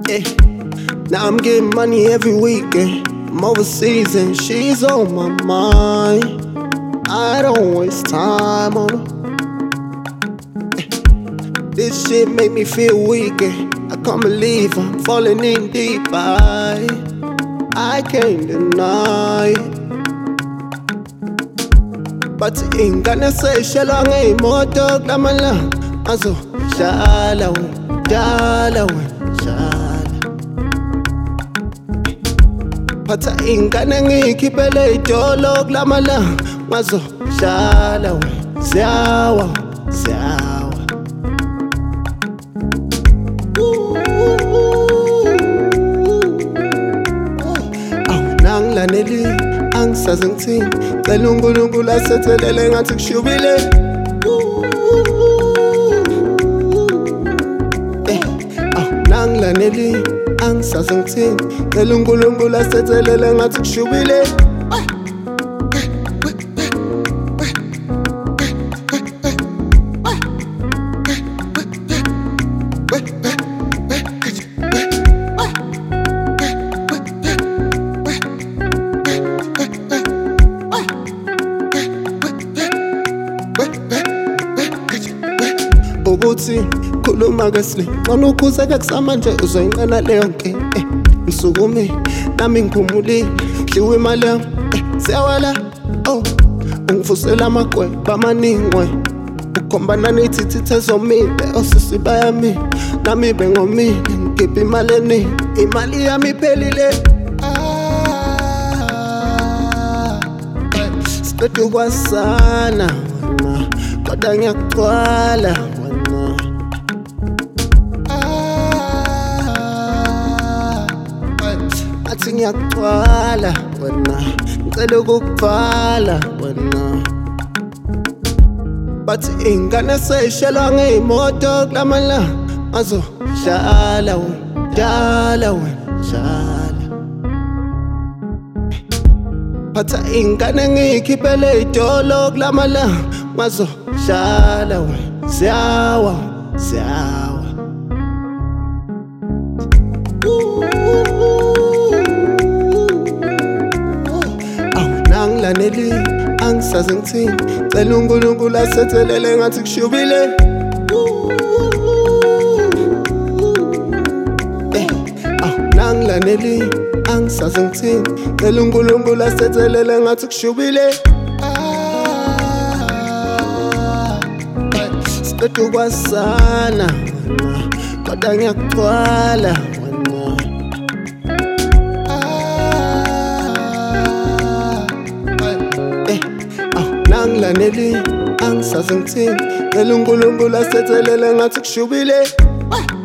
Eh. Now I'm getting money every weekend. I'm overseas and she's on my mind. I don't waste time on her. This shit make me feel weak. I can't believe I'm falling in deep. I can't deny it. But ingane seyishela ngeyimoto kulamala azo jala we, jala we, jala. Phatha ingane ngiyikhiphele idolo kulamala ngazo jala we, ziyawa, ziyawa. Nanglaneli angisaze ngithini, cela uNkulunkulu asethelele ngathi kushubile. Nanglaneli angisaze ngithini, cela uNkulunkulu asethelele ngathi kushubile. Ubuthi khuluma kahle ngcono ukhuzeka kusamanje uzoyinqena leyo nkinga. Ngisukume nami ngiphumulile dliwe imali yami siyawala. Ungivusela amagweba amaningwe ukhombana ney'thithithi ezomile. Osisi bayamile nami bengomile ngikhipha imali eningi, imali yami iphelile. Siqeda ukwasana wena kodwa ngiyakugcwala wena. Athi ngiyakugcwala wena, ngicela ukukubhala wena. Bathi ingane seyishelwa ngey'moto kulamala azo jala we, jala we, jala. Phatha ingane ngiyikhiphele idolo kulamala ngazo jala we, ziyawa, ziyawa. Nanglaneli angisaze ngithini, cela uNkulunkulu asethelele ngathi kushubile. Nanglaneli angisaze ngithini, cela uNkulunkulu asethelele ngathi kushubile. Siqeda ukwasana wena kodwa ngiyakugcwala wena. Nanglaneli angisaze ngithini, cela uNkulunkulu asethelele ngathi kushubile.